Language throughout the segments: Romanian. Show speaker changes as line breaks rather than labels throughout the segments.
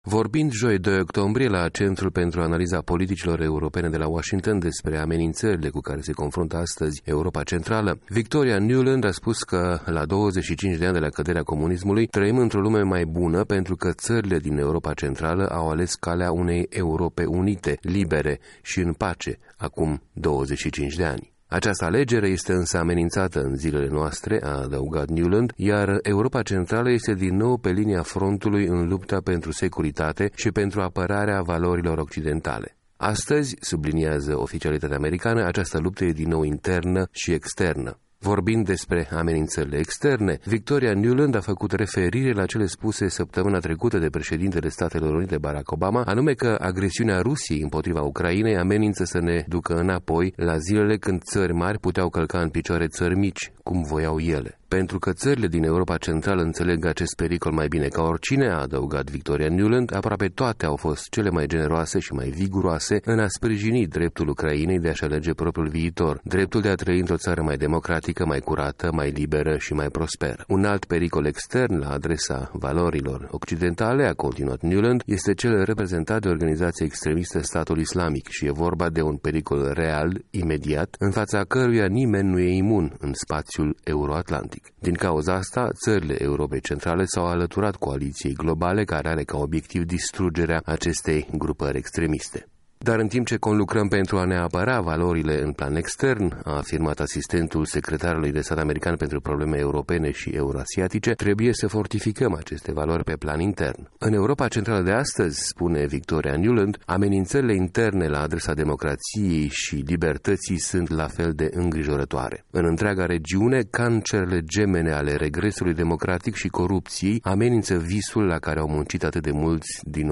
Vorbind joi 2 octombrie la Centrul pentru Analiza Politicilor Europene de la Washington despre amenințările cu care se confruntă astăzi Europa Centrală, Victoria Nuland a spus că la 25 de ani de la căderea comunismului trăim într-o lume mai bună pentru că țările din Europa Centrală au ales calea unei Europe unite, libere și în pace, acum 25 de ani. Această alegere este însă amenințată în zilele noastre, a adăugat Nuland, iar Europa Centrală este din nou pe linia frontului în lupta pentru securitate și pentru apărarea valorilor occidentale. Astăzi, subliniază oficialitatea americană, această luptă e din nou internă și externă. Vorbind despre amenințările externe, Victoria Nuland a făcut referire la cele spuse săptămâna trecută de președintele Statelor Unite Barack Obama, anume că agresiunea Rusiei împotriva Ucrainei amenință să ne ducă înapoi la zilele când țări mari puteau călca în picioare țări mici, cum voiau ele. Pentru că țările din Europa Centrală înțeleg acest pericol mai bine ca oricine, a adăugat Victoria Nuland, aproape toate au fost cele mai generoase și mai viguroase în a sprijini dreptul Ucrainei de a-și alege propriul viitor, dreptul de a trăi într-o țară mai democratică, mai curată, mai liberă și mai prosperă. Un alt pericol extern la adresa valorilor occidentale, a continuat Nuland, este cel reprezentat de organizația extremistă Statul Islamic și e vorba de un pericol real, imediat, în fața căruia nimeni nu e imun în spațiul euroatlantic. Din cauza asta, țările Europei Centrale s-au alăturat coaliției globale care are ca obiectiv distrugerea acestei grupări extremiste. Dar în timp ce conlucrăm pentru a ne apăra valorile în plan extern, a afirmat asistentul secretarului de stat american pentru probleme europene și euroasiatice, trebuie să fortificăm aceste valori pe plan intern. În Europa Centrală de astăzi, spune Victoria Nuland, amenințările interne la adresa democrației și libertății sunt la fel de îngrijorătoare. În întreaga regiune, cancerele gemene ale regresului democratic și corupției amenință visul la care au muncit atât de mulți din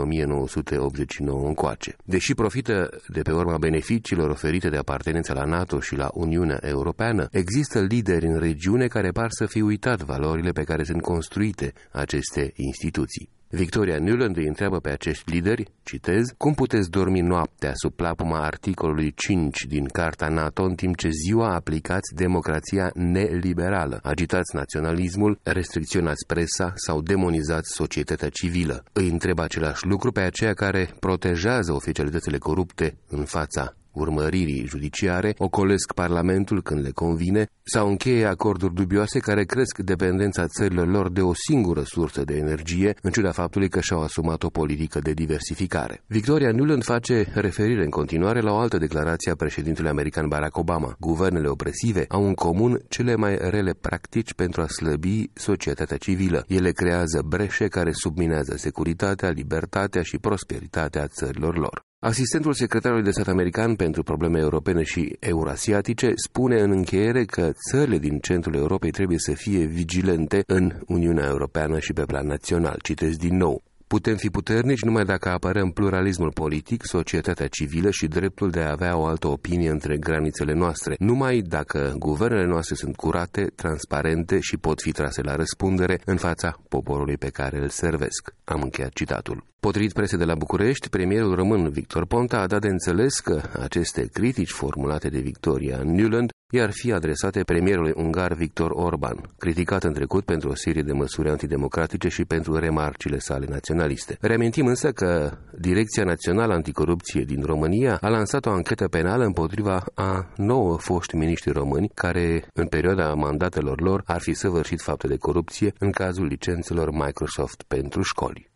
1989 încoace. Deși profită de pe urma beneficiilor oferite de apartenența la NATO și la Uniunea Europeană, există lideri în regiune care par să fi uitat valorile pe care sunt construite aceste instituții. Victoria Nuland îi întreabă pe acești lideri, citez, cum puteți dormi noaptea sub plapuma articolului 5 din Carta NATO în timp ce ziua aplicați democrația neliberală, agitați naționalismul, restricționați presa sau demonizați societatea civilă. Îi întreb același lucru pe aceia care protejează oficialitățile corupte în fața urmăririi judiciare, ocolesc Parlamentul când le convine sau încheie acorduri dubioase care cresc dependența țărilor lor de o singură sursă de energie, în ciuda faptului că și-au asumat o politică de diversificare. Victoria Nuland face referire în continuare la o altă declarație a președintelui american Barack Obama. Guvernele opresive au în comun cele mai rele practici pentru a slăbi societatea civilă. Ele creează breșe care subminează securitatea, libertatea și prosperitatea țărilor lor. Asistentul secretarului de stat american pentru probleme europene și eurasiatice spune în încheiere că țările din centrul Europei trebuie să fie vigilente în Uniunea Europeană și pe plan național. Citez din nou. Putem fi puternici numai dacă apărăm pluralismul politic, societatea civilă și dreptul de a avea o altă opinie între granițele noastre, numai dacă guvernele noastre sunt curate, transparente și pot fi trase la răspundere în fața poporului pe care îl servesc. Am încheiat citatul. Potrivit presei de la București, premierul român Victor Ponta a dat de înțeles că aceste critici formulate de Victoria Nuland i-ar fi adresate premierului ungar Viktor Orban, criticat în trecut pentru o serie de măsuri antidemocratice și pentru remarcile sale naționaliste. Reamintim însă că Direcția Națională Anticorupție din România a lansat o anchetă penală împotriva a 9 foști miniștri români care, în perioada mandatelor lor, ar fi săvârșit fapte de corupție în cazul licențelor Microsoft pentru școli.